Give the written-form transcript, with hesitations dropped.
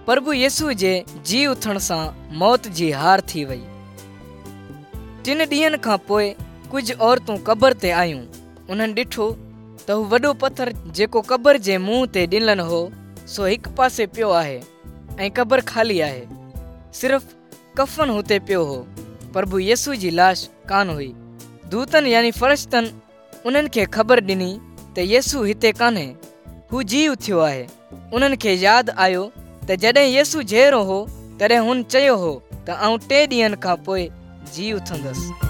प्रभु येसु जे जी उथण सां मौत जी हार थी वई। 3 ॾींहंनि खां पोइ कुझु औरतूं क़बर ते आयूं। उन्हनि ॾिठो त हू वॾो पथर जेको क़बर जे मुंहं ते ॾिनल हो सो हिकु पासे पियो आहे ऐं क़बर ख़ाली आहे। सिर्फ़ कफ़न हुते पियो हो। प्रभु येसु जी लाश कान हुई। दूतनि यानी फ़रिश्तनि उन्हनि खे ख़बर ॾिनी त येसु हिते कान्हे, हू जी उथियो आहे। उन्हनि खे यादि आयो त जॾहिं येसु जहिड़ो हो तॾहिं हुन चयो हो त आउं 3 ॾींहंनि खां पोइ जी उथंदसि।